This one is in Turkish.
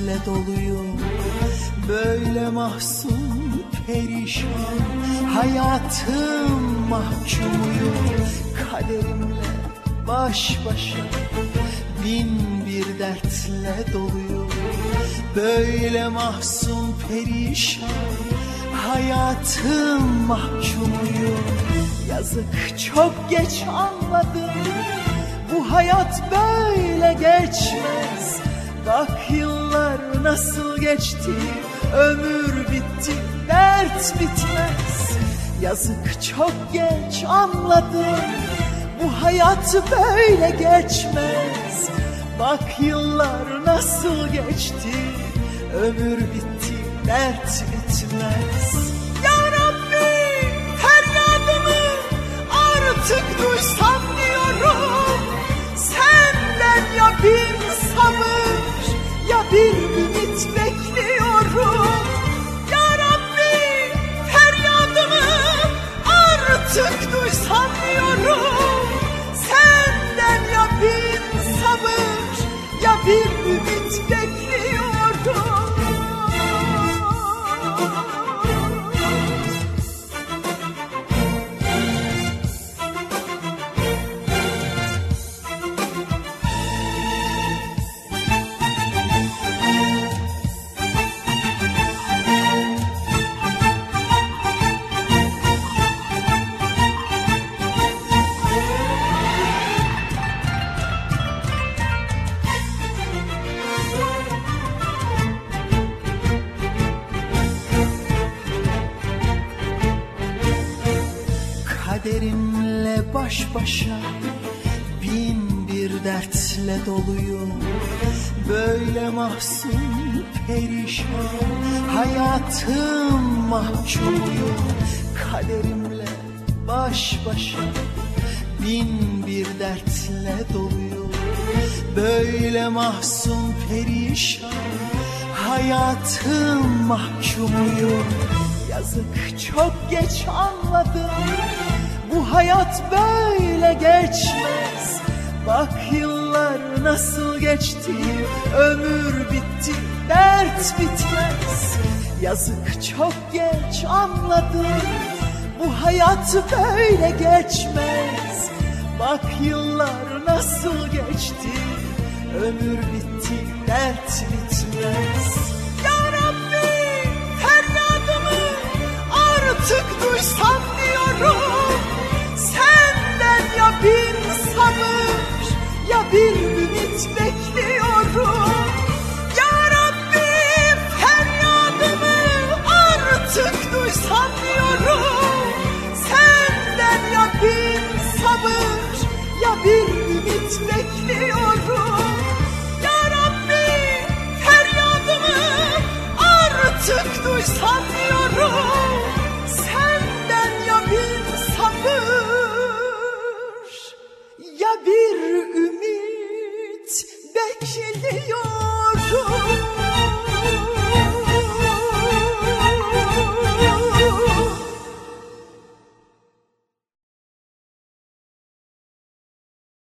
dertle doluyum. Böyle mahzun perişan, hayatım mahkumuyum. Kaderimle baş başa, bin bir dertle doluyum. Böyle mahzun perişan, hayatım mahkumuyum. Yazık çok geç anladım, bu hayat böyle geçmez. Bak yıllar nasıl geçti, ömür bitti, dert bitmez. Yazık çok geç anladım, bu hayat böyle geçmez. Bak yıllar nasıl geçti, ömür bitti, dert bitmez. Ya Rabbi, feryadımı artık duysam diyorum. Senden ya bir sabır, ya bir ümit bekliyorum. Ya Rabbi, feryadımı artık duysam diyorum. Senden ya bir sabır, ya bir ümit bekliyorum. Kaderimle baş başa, bin bir dertle doluyum. Böyle mahzun perişan, hayatım mahkumuyum. Kaderimle baş başa, bin bir dertle doluyum. Böyle mahzun perişan, hayatım mahkumuyum. Yazık çok geç anladım, bu hayat böyle geçmez. Bak yıllar nasıl geçti, ömür bitti, dert bitmez. Yazık çok geç anladım, bu hayat böyle geçmez. Bak yıllar nasıl geçti, ömür bitti, dert bitmez. Ya Rabbi, feryadımı artık duysam diyorum. Senden ya bir sabır, ya bir ümit bekliyorum.